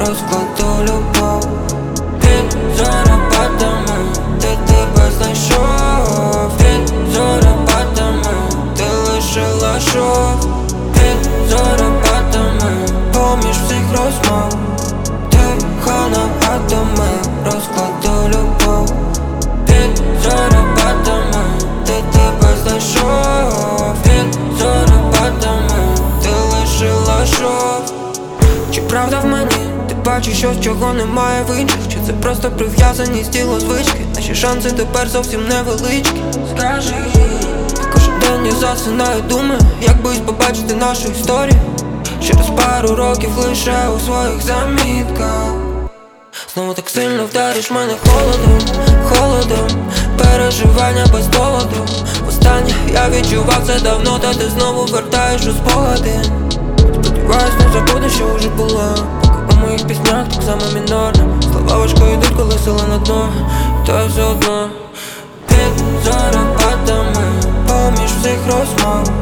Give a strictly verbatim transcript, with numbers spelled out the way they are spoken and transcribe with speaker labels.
Speaker 1: розкладу любов під зорепадами, де тебе знайшов. Під зорепадами ти лишила шов. Під зорепадами поміж всіх розмов тихо нагадами, розкладу любов під зорепадами, де тебе знайшов. Під зорепадами ти лишила шов. Чи правда в мені? Ти бачиш щось, чого немає в інших? Чи це просто прив'язаність тіло звички? Наші шанси тепер зовсім невеличкі. Скажи, кожен день я засинаю, думаю, як боюсь побачити нашу історію через пару років лише у своїх замітках. Знову так сильно вдариш мене холодом, холодом, переживання без доводу. Востаннє я відчував це давно, та ти знову вертаєш у спогади. Сподіваюсь, не забудеш, що вже було, поки у моїх піснях так само мінорно. Слова важко йдуть, коли сила на дно, та я все одно під зорепадами поміж всіх розмов